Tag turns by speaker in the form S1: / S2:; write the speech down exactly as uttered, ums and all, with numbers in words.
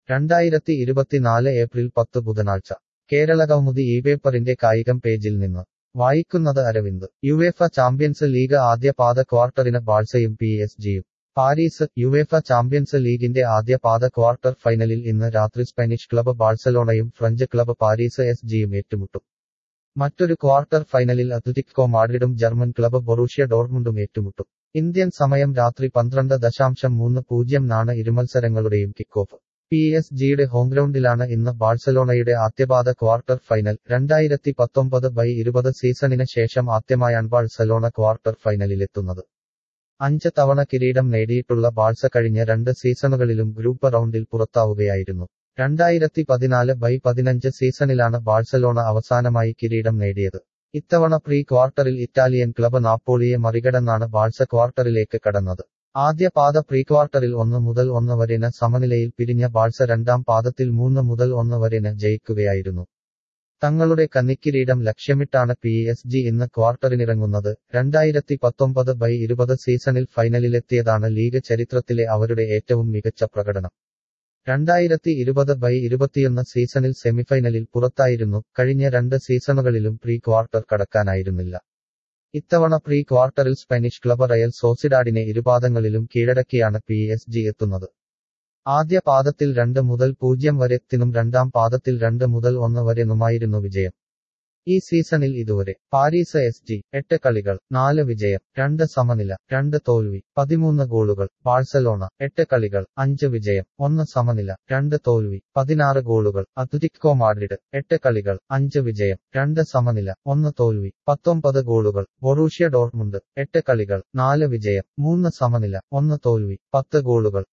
S1: രണ്ടായിരത്തി ഇരുപത്തിനാല് ഏപ്രിൽ പത്ത് ബുധനാഴ്ച കേരളകൗമുദി ഈ പേപ്പറിന്റെ കായികം പേജിൽ നിന്ന് വായിക്കുന്നത് അരവിന്ദ്. യുവേഫ ചാമ്പ്യൻസ് ലീഗ് ആദ്യ പാദ ക്വാർട്ടറിന് ബാഴ്സയും പി എസ് ജിയും. പാരീസ്. യുവേഫ ചാമ്പ്യൻസ് ലീഗിന്റെ ആദ്യ പാദ ക്വാർട്ടർ ഫൈനലിൽ ഇന്ന് രാത്രി സ്പാനിഷ് ക്ലബ് ബാഴ്സലോണയും ഫ്രഞ്ച് ക്ലബ് പാരീസ് എസ് ജിയും ഏറ്റുമുട്ടും. മറ്റൊരു ക്വാർട്ടർ ഫൈനലിൽ അത്ലറ്റിക്കോ മാഡ്രിഡും ജർമ്മൻ ക്ലബ് ബൊറൂഷ്യ ഡോർട്ട്മുണ്ടും ഏറ്റുമുട്ടും. ഇന്ത്യൻ സമയം രാത്രി പന്ത്രണ്ട് ദശാംശം മൂന്ന് പൂജ്യം നാണ് ഇരുമത്സരങ്ങളുടെയും കിക്ക് ഓഫ്. പി എസ് ജിയുടെ ഹോംഗ്രൗണ്ടിലാണ് ഇന്ന് ബാഴ്സലോണയുടെ ആദ്യപാദ ക്വാർട്ടർ ഫൈനൽ. രണ്ടായിരത്തി പത്തൊമ്പത് ബൈ ഇരുപത് സീസണിന് ശേഷം ആദ്യമായാണ് ബാഴ്സലോണ ക്വാർട്ടർ ഫൈനലിലെത്തുന്നത്. അഞ്ച് തവണ കിരീടം നേടിയിട്ടുള്ള ബാഴ്സ കഴിഞ്ഞ രണ്ട് സീസണുകളിലും ഗ്രൂപ്പ് റൗണ്ടിൽ പുറത്താവുകയായിരുന്നു. രണ്ടായിരത്തി പതിനാല് ബൈ പതിനഞ്ച് സീസണിലാണ് ബാഴ്സലോണ അവസാനമായി കിരീടം നേടിയത്. ഇത്തവണ പ്രീ ക്വാർട്ടറിൽ ഇറ്റാലിയൻ ക്ലബ് നാപ്പോളിയെ മറികടന്നാണ് ബാഴ്സ ക്വാർട്ടറിലേക്ക് കടന്നത്. ആദ്യ പാദ പ്രീ ക്വാർട്ടറിൽ ഒന്ന് മുതൽ ഒന്ന് വരെന് സമനിലയിൽ പിരിഞ്ഞ ബാഴ്സ രണ്ടാം പാദത്തിൽ മൂന്ന് മുതൽ ഒന്ന് വരെന് ജയിക്കുകയായിരുന്നു. തങ്ങളുടെ കന്നിക്കിരീടം ലക്ഷ്യമിട്ടാണ് പി എസ് ജി ഇന്ന് ക്വാർട്ടറിനിറങ്ങുന്നത്. രണ്ടായിരത്തി പത്തൊമ്പത് ബൈ ഇരുപത് സീസണിൽ ഫൈനലിലെത്തിയതാണ് ലീഗ് ചരിത്രത്തിലെ അവരുടെ ഏറ്റവും മികച്ച പ്രകടനം. രണ്ടായിരത്തി ഇരുപത് ബൈ ഇരുപത്തിയൊന്ന് സീസണിൽ സെമിഫൈനലിൽ പുറത്തായിരുന്നു. കഴിഞ്ഞ രണ്ട് സീസണുകളിലും പ്രീ ക്വാർട്ടർ കടക്കാനായിരുന്നില്ല. ഇത്തവണ പ്രീ ക്വാർട്ടറിൽ സ്പാനിഷ് ക്ലബ് റയൽ സോസിഡാഡിനെ ഇരുപാദങ്ങളിലും കീഴടക്കിയാണ് പി എസ് ജി എത്തുന്നത്. ആദ്യ പാദത്തിൽ രണ്ട് മുതൽ പൂജ്യം വരെത്തിനും രണ്ടാം പാദത്തിൽ രണ്ട് മുതൽ ഒന്ന് വരെനുമായിരുന്നു വിജയം. ഈ സീസണിൽ ഇതുവരെ പാരീസ് എസ് ജി എട്ട് കളികൾ, നാല് വിജയം, രണ്ട് സമനില, രണ്ട് തോൽവി, പതിമൂന്ന് ഗോളുകൾ. ബാഴ്സലോണ എട്ട് കളികൾ, അഞ്ച് വിജയം, ഒന്ന് സമനില, രണ്ട് തോൽവി, പതിനാറ് ഗോളുകൾ. അത്ലറ്റിക്കോ മാഡ്രിഡ് എട്ട് കളികൾ, അഞ്ച് വിജയം, രണ്ട് സമനില, ഒന്ന് തോൽവി, പത്തൊമ്പത് ഗോളുകൾ. ബൊറൂഷ്യ ഡോർട്ട്മുണ്ട് എട്ട് കളികൾ, നാല് വിജയം, മൂന്ന് സമനില, ഒന്ന് തോൽവി, പത്ത് ഗോളുകൾ.